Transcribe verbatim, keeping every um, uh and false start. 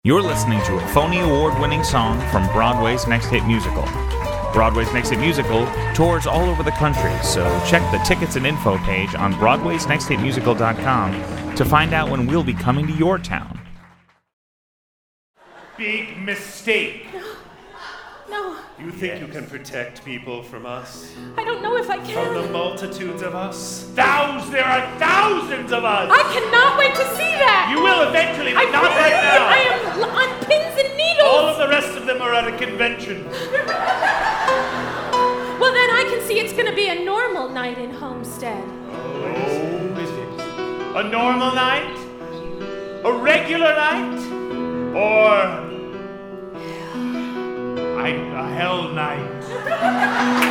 You're listening to a phony award-winning song from Broadway's Next Hit Musical. Broadway's Next Hit Musical tours all over the country, so check the tickets and info page on broadways next hit musical dot com to find out when we'll be coming to your town. Big mistake. No. You think yes. you can protect people from us? I don't know if I can. From the multitudes of us? Thousands! There are thousands of us! I cannot wait to see that! You will eventually, but I not really, right now! I am on pins and needles! All of the rest of them are at a convention. Well, then I can see it's going to be a normal night in Homestead. Oh, is it? A normal night? A regular night? Or... I, a hell night?